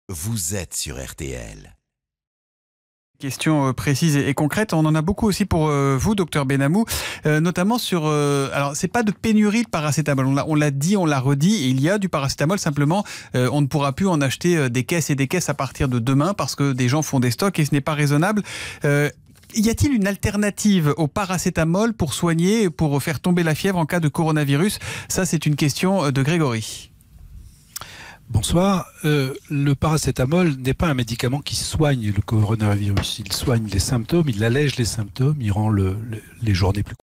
vous êtes sur RTL. Question précise et concrète. On en a beaucoup aussi pour vous, docteur Benamou, notamment sur... alors, c'est pas de pénurie de paracétamol. On l'a dit, on l'a redit. Et il y a du paracétamol. Simplement, on ne pourra plus en acheter des caisses et des caisses à partir de demain parce que des gens font des stocks et ce n'est pas raisonnable. Y a-t-il une alternative au paracétamol pour soigner, pour faire tomber la fièvre en cas de coronavirus? Ça, c'est une question de Grégory. Bonsoir. Le paracétamol n'est pas un médicament qui soigne le coronavirus. Il soigne les symptômes, il allège les symptômes, il rend les journées plus